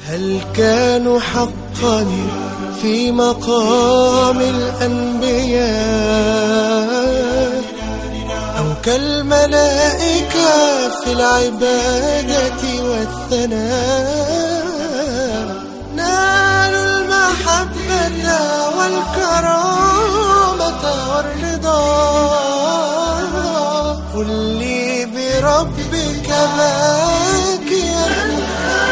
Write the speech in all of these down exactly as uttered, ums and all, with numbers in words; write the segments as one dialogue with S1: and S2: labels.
S1: هل كانوا حقا في مقام الأنبياء أو كالملائكة في العبادة والثناء؟ نالوا المحبة والكرامة والرضا. قل لي بربك باكيا.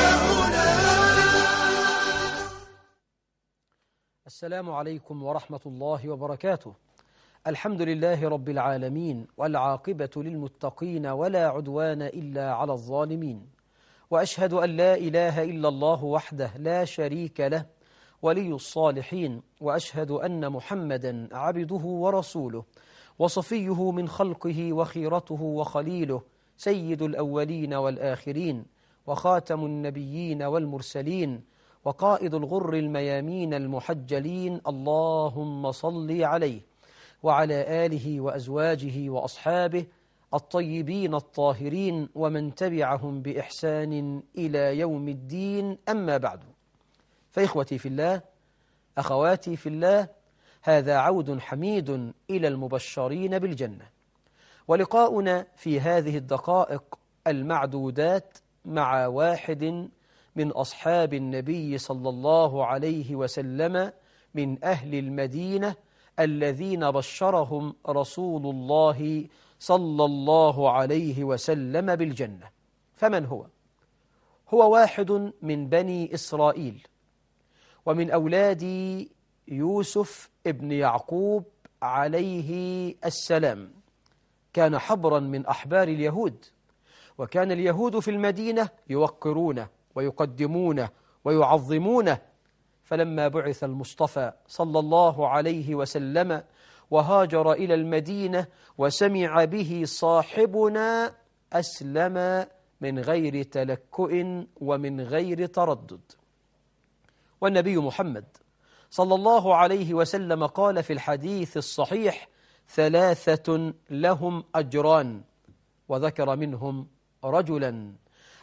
S2: السلام عليكم ورحمة الله وبركاته. الحمد لله رب العالمين، والعاقبة للمتقين، ولا عدوان إلا على الظالمين. وأشهد أن لا إله إلا الله وحده لا شريك له ولي الصالحين، وأشهد أن محمدا عبده ورسوله وصفيه من خلقه وخيرته وخليله، سيد الأولين والآخرين، وخاتم النبيين والمرسلين، وقائد الغر الميامين المحجلين. اللهم صل عليه وعلى آله وأزواجه وأصحابه الطيبين الطاهرين، ومن تبعهم بإحسان إلى يوم الدين. أما بعد، فإخوتي في الله، أخواتي في الله، هذا عود حميد إلى المبشرين بالجنة، ولقاؤنا في هذه الدقائق المعدودات مع واحد من أصحاب النبي صلى الله عليه وسلم من أهل المدينة الذين بشرهم رسول الله صلى الله عليه وسلم بالجنة. فمن هو؟ هو واحد من بني إسرائيل، ومن أولاد يوسف ابن يعقوب عليه السلام. كان حبرا من أحبار اليهود، وكان اليهود في المدينة يوقرونه ويقدمونه ويعظمونه. فلما بعث المصطفى صلى الله عليه وسلم وهاجر إلى المدينة وسمع به صاحبنا، أسلم من غير تلكؤ ومن غير تردد. والنبي محمد صلى الله عليه وسلم قال في الحديث الصحيح: ثلاثة لهم أجران، وذكر منهم رجلا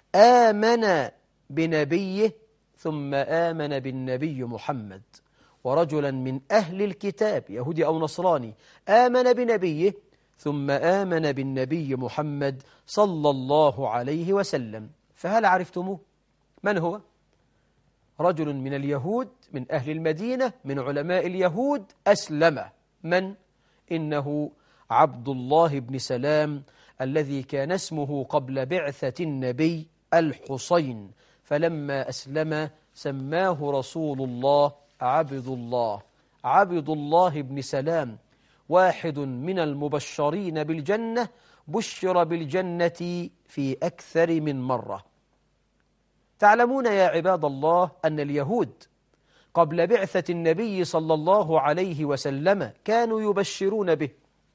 S2: آمن بنبيه ثم آمن بالنبي محمد، ورجلا من أهل الكتاب يهودي أو نصراني آمن بنبيه ثم آمن بالنبي محمد صلى الله عليه وسلم. فهل عرفتموه؟ من هو؟ رجل من اليهود من أهل المدينة من علماء اليهود أسلم. من؟ إنه عبد الله بن سلام، الذي كان اسمه قبل بعثة النبي الحسين، فلما أسلم سماه رسول الله عبد الله. عبد الله بن سلام واحد من المبشرين بالجنة، بشر بالجنة في أكثر من مرة. تعلمون يا عباد الله أن اليهود قبل بعثة النبي صلى الله عليه وسلم كانوا يبشرون به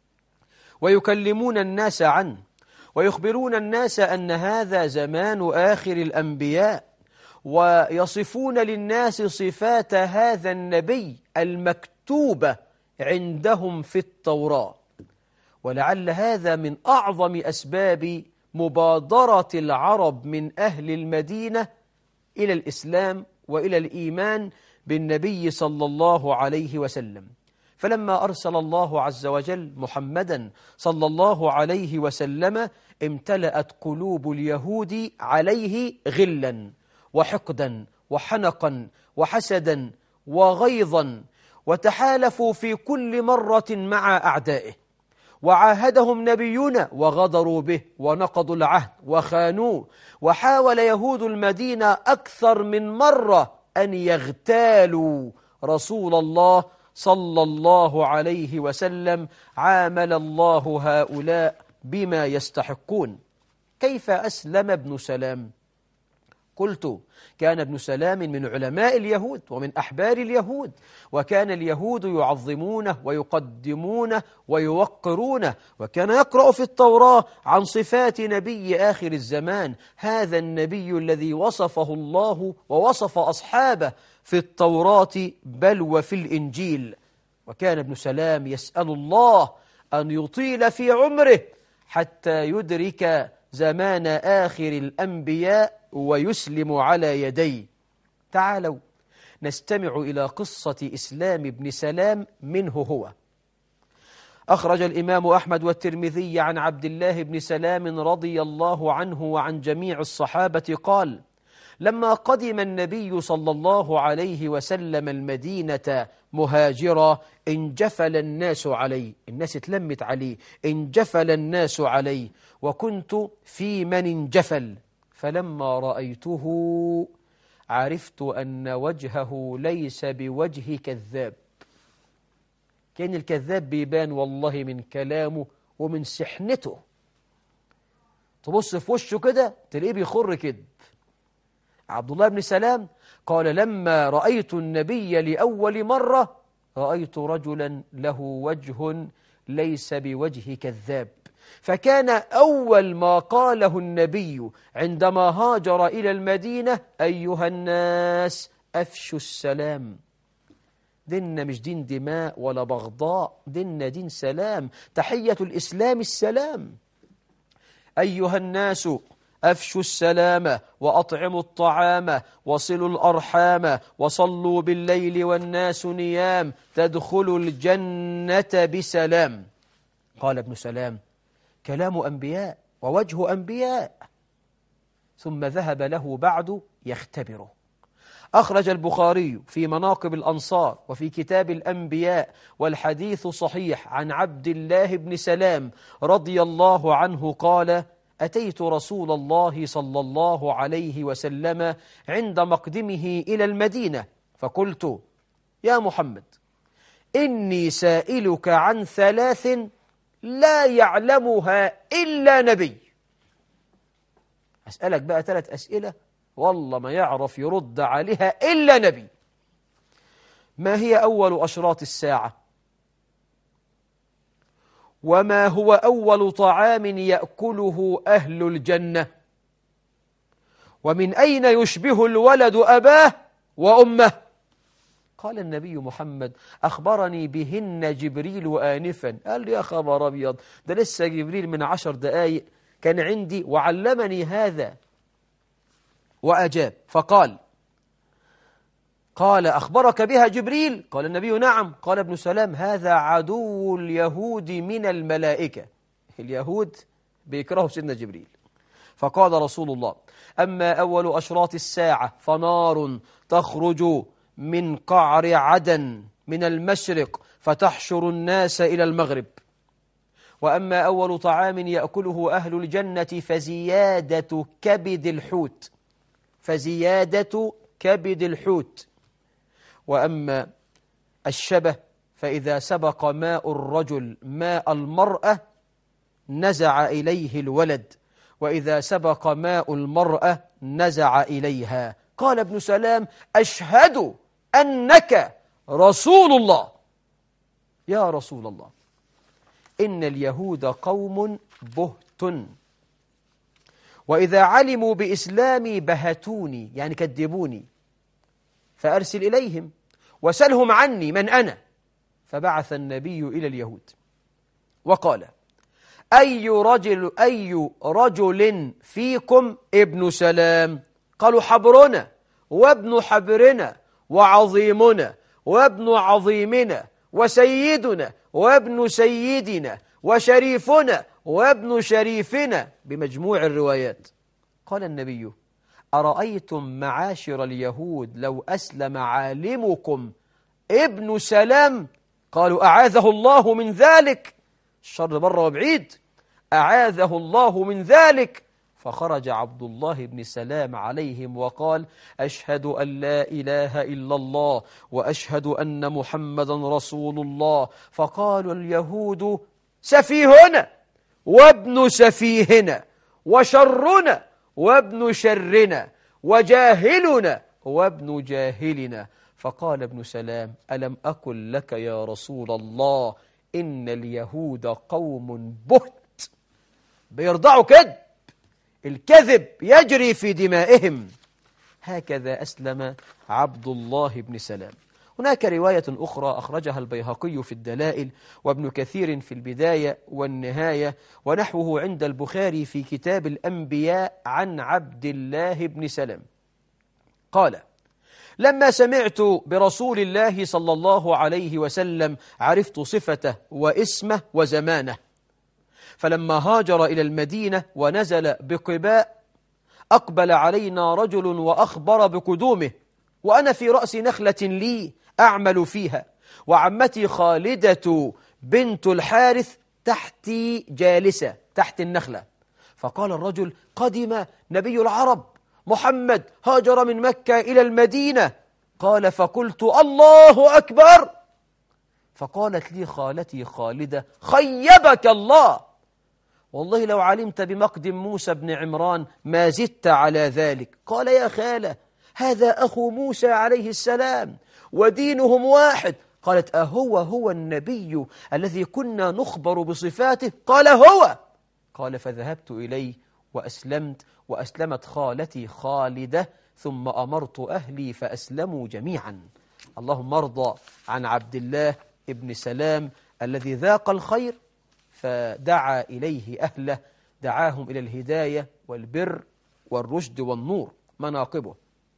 S2: ويكلمون الناس عنه، ويخبرون الناس أن هذا زمان آخر الأنبياء، ويصفون للناس صفات هذا النبي المكتوبة عندهم في التوراة. ولعل هذا من أعظم أسباب مبادرة العرب من أهل المدينة إلى الإسلام وإلى الإيمان بالنبي صلى الله عليه وسلم. فلما أرسل الله عز وجل محمدا صلى الله عليه وسلم، امتلأت قلوب اليهود عليه غلا وحقدا وحنقا وحسدا وغيظا، وتحالفوا في كل مرة مع أعدائه، وعاهدهم نبينا وغدروا به ونقضوا العهد وخانوه. وحاول يهود المدينة أكثر من مرة أن يغتالوا رسول الله صلى الله عليه وسلم. عامل الله هؤلاء بما يستحقون. كيف أسلم ابن سلام؟ قلت: كان ابن سلام من علماء اليهود ومن أحبار اليهود، وكان اليهود يعظمونه ويقدمونه ويوقرونه، وكان يقرأ في التوراة عن صفات نبي آخر الزمان، هذا النبي الذي وصفه الله ووصف أصحابه في التوراة بل وفي الإنجيل. وكان ابن سلام يسأل الله أن يطيل في عمره حتى يدرك زمان آخر الأنبياء ويسلم على يديه. تعالوا نستمع إلى قصة إسلام بن سلام منه هو. أخرج الإمام أحمد والترمذي عن عبد الله بن سلام رضي الله عنه وعن جميع الصحابة قال: لما قدم النبي صلى الله عليه وسلم المدينة مهاجرا انجفل الناس عليه، الناس اتلمت عليه، انجفل الناس عليه، وكنت في من انجفل، فلما رأيته عرفت أن وجهه ليس بوجه كذاب. كان الكذاب بيبان والله من كلامه ومن سحنته، تبص في وشه كده تلاقيه بيخر كذب. عبد الله بن سلام قال: لما رأيت النبي لأول مرة رأيت رجلا له وجه ليس بوجه كذاب، فكان أول ما قاله النبي عندما هاجر إلى المدينة: أيها الناس أفشوا السلام. ديننا مش دين دماء ولا بغضاء، ديننا دين سلام، تحية الإسلام السلام. أيها الناس أفشوا السلام وأطعموا الطعام وصلوا الأرحام وصلوا بالليل والناس نيام تدخلوا الجنة بسلام. قال ابن سلام: كلام أنبياء ووجه أنبياء. ثم ذهب له بعد يختبره. أخرج البخاري في مناقب الأنصار وفي كتاب الأنبياء والحديث صحيح عن عبد الله بن سلام رضي الله عنه قال: أتيت رسول الله صلى الله عليه وسلم عند مقدمه إلى المدينة فقلت: يا محمد، إني سائلك عن ثلاث لا يعلمها إلا نبي. أسألك بقى ثلاث أسئلة والله ما يعرف يرد عليها إلا نبي. ما هي أول أشراط الساعة؟ وما هو أول طعام يأكله أهل الجنة؟ ومن أين يشبه الولد أباه وأمه؟ قال النبي محمد: أخبرني بهن جبريل آنفا. قال لي: يا خبر أبيض، ده لسه جبريل من عشر دقايق كان عندي وعلمني هذا. وأجاب فقال: قال أخبرك بها جبريل؟ قال النبي: نعم. قال ابن سلام: هذا عدو اليهود من الملائكة. اليهود بيكرهوا سيدنا جبريل. فقال رسول الله: أما أول أشراط الساعة فنار تخرج من قعر عدن من المشرق فتحشر الناس إلى المغرب. وأما أول طعام يأكله أهل الجنة فزيادة كبد الحوت فزيادة كبد الحوت. وأما الشبه فإذا سبق ماء الرجل ماء المرأة نزع إليه الولد، وإذا سبق ماء المرأة نزع إليها. قال ابن سلام: أشهد أنك رسول الله. يا رسول الله، إن اليهود قوم بهت، وإذا علموا بإسلامي بهتوني، يعني كذبوني، فأرسل إليهم وسلهم عني من أنا. فبعث النبي إلى اليهود وقال: أي رجل, أي رجل فيكم ابن سلام؟ قالوا: حبرنا وابن حبرنا وعظيمنا وابن عظيمنا وسيدنا وابن سيدنا وشريفنا وابن شريفنا، بمجموع الروايات. قال النبي: أرأيتم معاشر اليهود لو أسلم عالمكم ابن سلام؟ قالوا: أعاذه الله من ذلك، الشر بره وبعيد، أعاذه الله من ذلك. فخرج عبد الله بن سلام عليهم وقال: أشهد أن لا إله إلا الله وأشهد أن محمدا رسول الله. فقالوا اليهود: سفيهنا وابن سفيهنا وشرنا وابن شرنا وجاهلنا وابن جاهلنا. فقال ابن سلام: ألم أقل لك يا رسول الله إن اليهود قوم بهت، بيرضعوا كذب، الكذب يجري في دمائهم. هكذا أسلم عبد الله بن سلام. هناك رواية أخرى أخرجها البيهقي في الدلائل وابن كثير في البداية والنهاية ونحوه عند البخاري في كتاب الأنبياء عن عبد الله بن سلام قال: لما سمعت برسول الله صلى الله عليه وسلم عرفت صفته واسمه وزمانه. فلما هاجر إلى المدينة ونزل بقباء أقبل علينا رجل وأخبر بقدومه، وأنا في رأس نخلة لي أعمل فيها، وعمتي خالدة بنت الحارث تحتي جالسة تحت النخلة. فقال الرجل: قدم نبي العرب محمد، هاجر من مكة إلى المدينة. قال: فقلت: الله أكبر. فقالت لي خالتي خالدة: خيبك الله، والله لو علمت بمقدم موسى بن عمران ما زدت على ذلك. قال: يا خالة، هذا أخو موسى عليه السلام ودينهم واحد. قالت: أهو هو النبي الذي كنا نخبر بصفاته؟ قال: هو. قال: فذهبت إليه وأسلمت، وأسلمت خالتي خالدة، ثم أمرت أهلي فأسلموا جميعا. اللهم ارضى عن عبد الله ابن سلام الذي ذاق الخير فدعا إليه أهله، دعاهم إلى الهداية والبر والرشد والنور. مناقبه: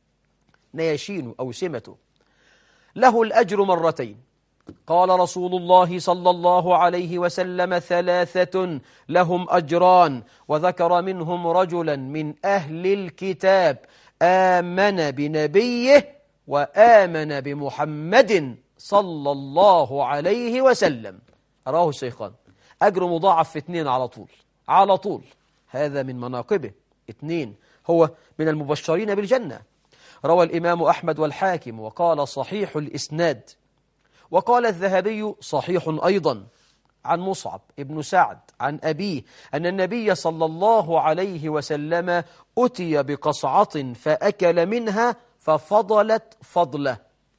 S2: نياشين أو سمته، له الأجر مرتين. قال رسول الله صلى الله عليه وسلم: ثلاثة لهم أجران، وذكر منهم رجلا من أهل الكتاب آمن بنبيه وآمن بمحمد صلى الله عليه وسلم. رواه الشيخان. أجر مضاعف في اثنين على طول على طول. هذا من مناقبه. اثنين، هو من المبشرين بالجنة. روى الإمام أحمد والحاكم وقال: صحيح الإسناد. وقال الذهبي: صحيح أيضا، عن مصعب ابن سعد عن أبيه أن النبي صلى الله عليه وسلم أتي بقصعة فأكل منها ففضلت فضله.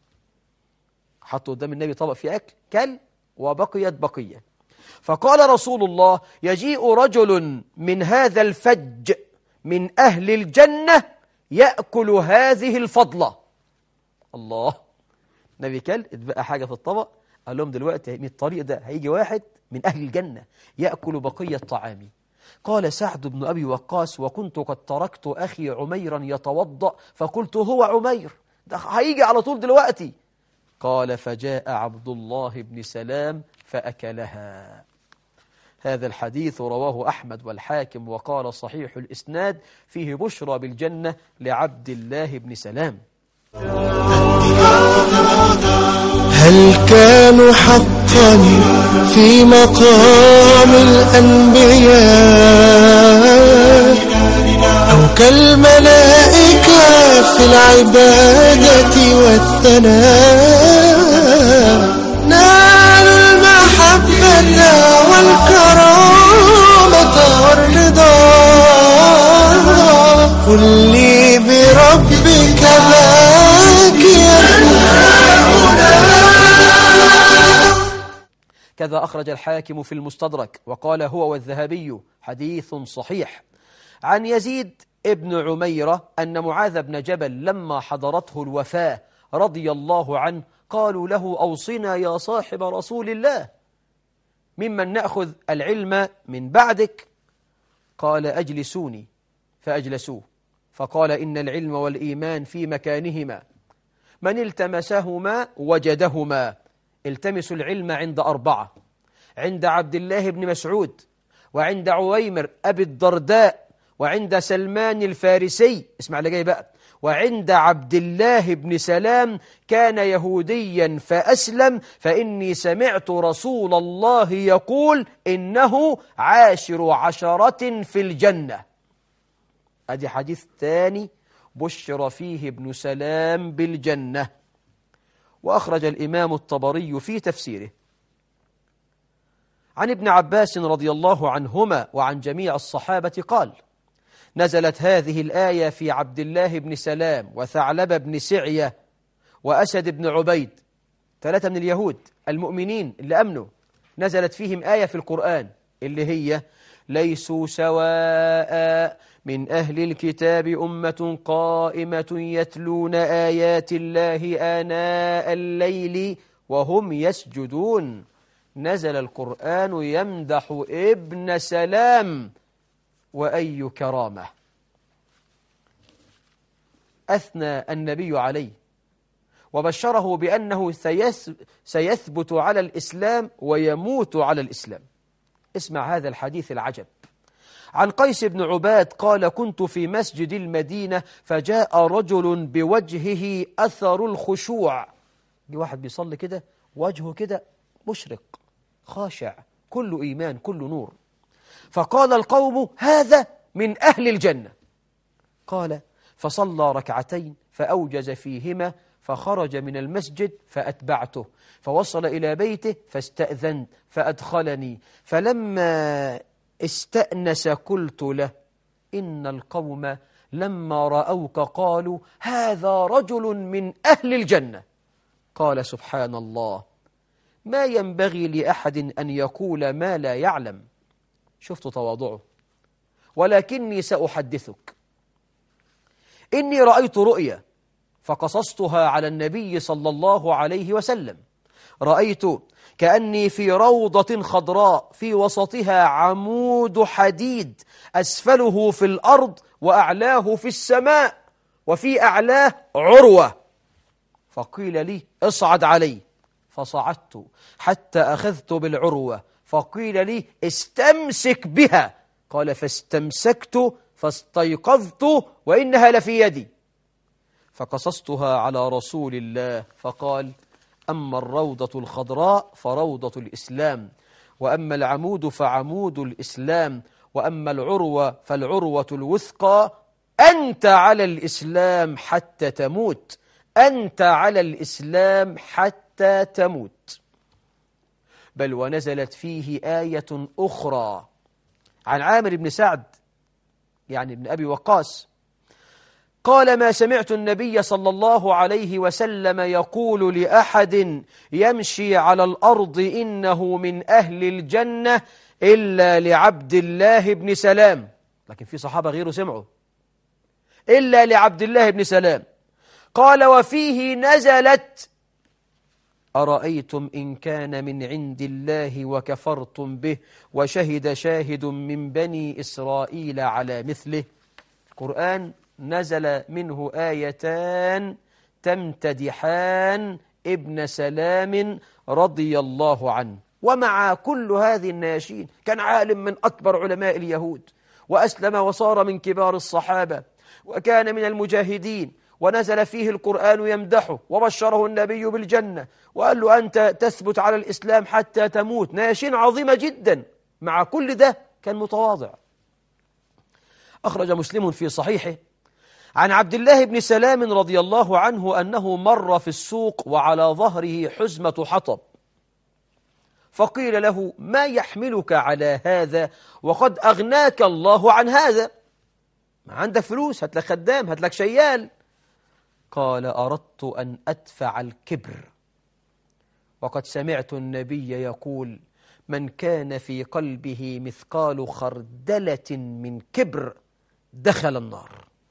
S2: حطوا قدام النبي طبق في أكل، كل وبقيت بقية. فقال رسول الله: يجيء رجل من هذا الفج من أهل الجنة يأكل هذه الفضلة. الله. النبي كل اتبقى حاجة في الطبق، قال لهم: دلوقتي من الطريق ده هيجي واحد من أهل الجنة يأكل بقية طعامي. قال سعد بن أبي وقاص: وكنت قد تركت أخي عميرا يتوضأ فقلت: هو عمير ده هيجي على طول دلوقتي. قال: فجاء عبد الله بن سلام فأكلها. هذا الحديث رواه أحمد والحاكم وقال: صحيح الإسناد، فيه بشرى بالجنة لعبد الله بن سلام.
S1: هل كانوا حقا في مقام الأنبياء أو كالملائكة في العبادة والثناء؟ نالوا المحبة والكرامة والرضا. قل لي بربك باكيا.
S2: كذا أخرج الحاكم في المستدرك وقال هو والذهبي حديث صحيح. عن يزيد ابن عميرة أن معاذ بن جبل لما حضرته الوفاة رضي الله عنه قالوا له: أوصنا يا صاحب رسول الله، ممن نأخذ العلم من بعدك؟ قال: أجلسوني. فأجلسوه، فقال: إن العلم والإيمان في مكانهما، من التمسهما وجدهما. التمسوا العلم عند أربعة: عند عبد الله بن مسعود، وعند عويمر أبي الدرداء، وعند سلمان الفارسي، اسمع اللي جاي بقى، وعند عبد الله بن سلام كان يهوديا فأسلم، فإني سمعت رسول الله يقول إنه عاشر عشرة في الجنة. أدي حديث ثاني بشر فيه ابن سلام بالجنة. وأخرج الإمام الطبري في تفسيره عن ابن عباس رضي الله عنهما وعن جميع الصحابة قال: نزلت هذه الآية في عبد الله بن سلام وثعلب بن سعية وأسد بن عبيد، ثلاثة من اليهود المؤمنين اللي أمنوا. نزلت فيهم آية في القرآن اللي هي: ليسوا سواء من أهل الكتاب أمة قائمة يتلون آيات الله آناء الليل وهم يسجدون. نزل القرآن يمدح ابن سلام، وأي كرامة. أثنى النبي عليه وبشره بأنه سيثبت على الإسلام ويموت على الإسلام. اسمع هذا الحديث العجب. عن قيس بن عباد قال: كنت في مسجد المدينة فجاء رجل بوجهه أثر الخشوع. جه واحد بيصلي كده وجهه كده مشرق خاشع كل إيمان كل نور. فقال القوم: هذا من أهل الجنة. قال: فصلى ركعتين فأوجز فيهما فخرج من المسجد فأتبعته فوصل إلى بيته فاستأذنت فأدخلني فلما استأنس قلت له: إن القوم لما رأوك قالوا: هذا رجل من أهل الجنة. قال: سبحان الله، ما ينبغي لأحد أن يقول ما لا يعلم. شفت تواضعه. ولكني سأحدثك. إني رأيت رؤيا فقصصتها على النبي صلى الله عليه وسلم. رأيت كأني في روضة خضراء في وسطها عمود حديد أسفله في الأرض وأعلاه في السماء وفي أعلاه عروة. فقيل لي: اصعد عليه. فصعدت حتى أخذت بالعروة فقيل لي: استمسك بها. قال: فاستمسكت فاستيقظت وإنها لفي يدي. فقصصتها على رسول الله فقال: أما الروضة الخضراء فروضة الإسلام، وأما العمود فعمود الإسلام، وأما العروة فالعروة الوثقى. أنت على الإسلام حتى تموت، أنت على الإسلام حتى تموت. بل ونزلت فيه آية أخرى عن عامر بن سعد يعني ابن أبي وقاص قال: ما سمعت النبي صلى الله عليه وسلم يقول لأحد يمشي على الأرض إنه من أهل الجنة إلا لعبد الله بن سلام. لكن في صحابة غيره سمعوا. إلا لعبد الله بن سلام. قال: وفيه نزلت: أرأيتم إن كان من عند الله وكفرتم به وشهد شاهد من بني إسرائيل على مثله. القرآن نزل منه آيتان تمتدحان ابن سلام رضي الله عنه. ومع كل هذه النياشين كان عالم من أكبر علماء اليهود، وأسلم وصار من كبار الصحابة، وكان من المجاهدين، ونزل فيه القرآن يمدحه وبشره النبي بالجنة وقال له: أنت تثبت على الإسلام حتى تموت. نياشين عظيمة جدا. مع كل ده كان متواضع. أخرج مسلم في صحيحه عن عبد الله بن سلام رضي الله عنه أنه مر في السوق وعلى ظهره حزمة حطب، فقيل له: ما يحملك على هذا وقد أغناك الله عن هذا؟ ما عندك فلوس، هات لك خدام، هات لك شيال. قال: أردت أن أدفع الكبر، وقد سمعت النبي يقول: من كان في قلبه مثقال خردلة من كبر دخل النار.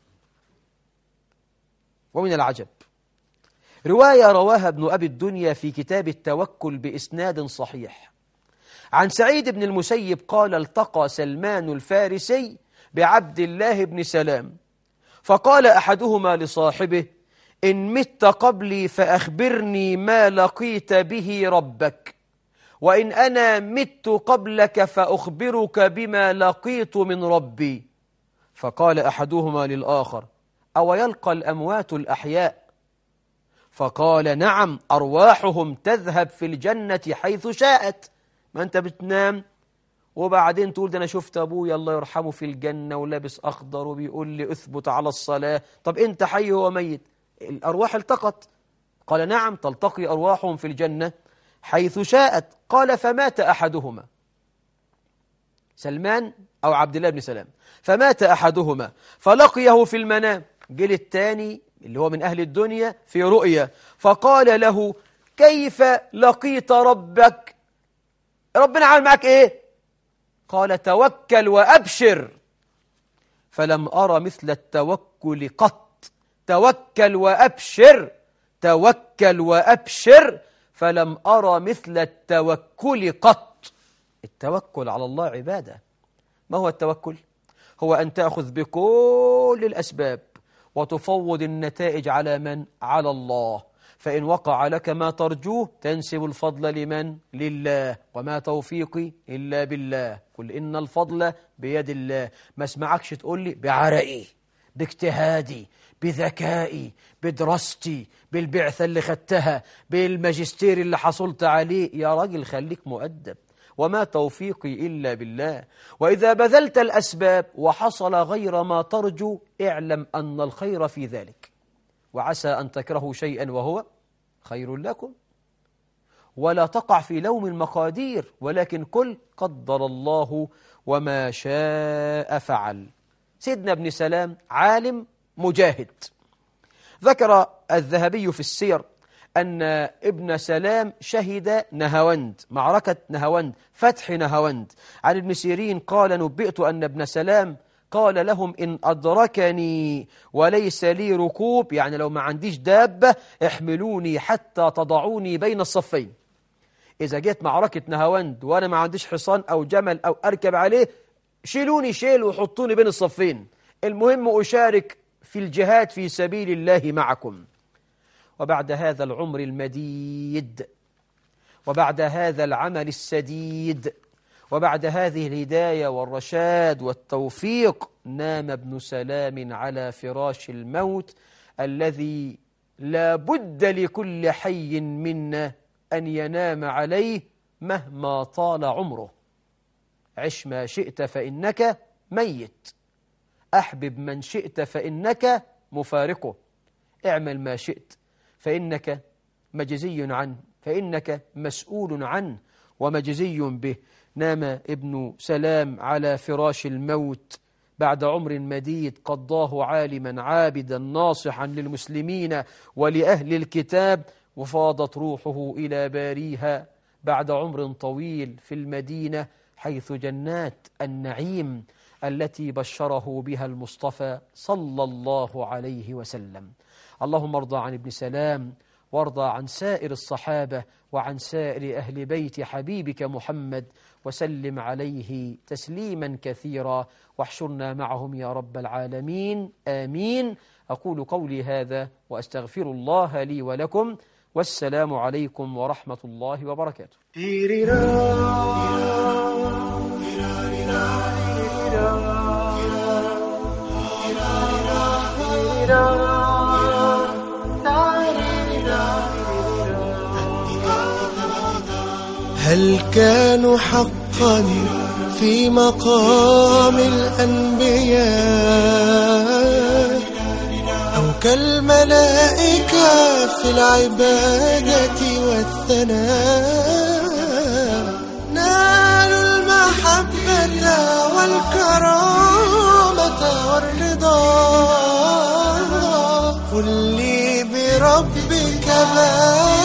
S2: ومن العجب رواية رواها ابن أبي الدنيا في كتاب التوكل بإسناد صحيح عن سعيد بن المسيب قال: التقى سلمان الفارسي بعبد الله بن سلام، فقال أحدهما لصاحبه: إن مت قبلي فأخبرني ما لقيت به ربك، وإن أنا مت قبلك فأخبرك بما لقيت من ربي. فقال أحدهما للآخر: أو يلقى الأموات الأحياء؟ فقال: نعم، أرواحهم تذهب في الجنة حيث شاءت. ما أنت بتنام وبعدين تقول: ده أنا شفت أبويا الله يرحمه في الجنة ولابس أخضر وبيقول لي أثبت على الصلاة. طب أنت حي هو ميت، الأرواح التقت. قال: نعم، تلتقي أرواحهم في الجنة حيث شاءت. قال: فمات أحدهما، سلمان أو عبد الله بن سلام، فمات أحدهما فلقيه في المنام. جيل الثاني اللي هو من أهل الدنيا في رؤيا، فقال له: كيف لقيت ربك؟ ربنا عمل معك إيه؟ قال: توكل وأبشر. فلم أرى مثل التوكل قط. توكل وأبشر، توكل وأبشر، فلم أرى مثل التوكل قط. التوكل على الله عبادة. ما هو التوكل؟ هو أن تأخذ بكل الأسباب وتفوض النتائج على من؟ على الله. فإن وقع لك ما ترجوه تنسب الفضل لمن؟ لله. وما توفيقي إلا بالله. قل إن الفضل بيد الله. ما اسمعكش تقول لي بعرقي، باجتهادي، بذكائي، بدراستي، بالبعثة اللي خدتها، بالماجستير اللي حصلت عليه. يا راجل خليك مؤدب. وما توفيقي إلا بالله. وإذا بذلت الأسباب وحصل غير ما ترجو اعلم أن الخير في ذلك. وعسى أن تكرهوا شيئا وهو خير لكم. ولا تقع في لوم المقادير، ولكن كل قدر الله وما شاء فعل. سيدنا ابن سلام عالم مجاهد. ذكر الذهبي في السير أن ابن سلام شهد نهاوند، معركة نهاوند، فتح نهاوند. عن ابن سيرين قال: نبئت أن ابن سلام قال لهم: إن أدركني وليس لي ركوب، يعني لو ما عنديش دابة احملوني حتى تضعوني بين الصفين. إذا جيت معركة نهاوند وأنا ما عنديش حصان أو جمل أو أركب عليه، شيلوني شيل وحطوني بين الصفين، المهم أشارك في الجهاد في سبيل الله معكم. وبعد هذا العمر المديد، وبعد هذا العمل السديد، وبعد هذه الهداية والرشاد والتوفيق، نام ابن سلام على فراش الموت الذي لا بد لكل حي منا أن ينام عليه مهما طال عمره. عش ما شئت فإنك ميت، أحبب من شئت فإنك مفارقه، اعمل ما شئت فإنك مجزي عنه، فإنك مسؤول عنه ومجزي به. نام ابن سلام على فراش الموت بعد عمر مديد قضاه عالما عابدا ناصحا للمسلمين ولأهل الكتاب، وفاضت روحه إلى باريها بعد عمر طويل في المدينة، حيث جنات النعيم التي بشره بها المصطفى صلى الله عليه وسلم. اللهم ارضى عن ابن سلام، وارضى عن سائر الصحابة وعن سائر أهل بيت حبيبك محمد، وسلم عليه تسليما كثيرا، واحشرنا معهم يا رب العالمين، آمين. أقول قولي هذا وأستغفر الله لي ولكم، والسلام عليكم ورحمة الله وبركاته.
S1: هل كانوا حقا في مقام الأنبياء أو كالملائكة في العبادة والثناء؟ نالوا المحبة والكرامة والرضا. قل لي بربك ما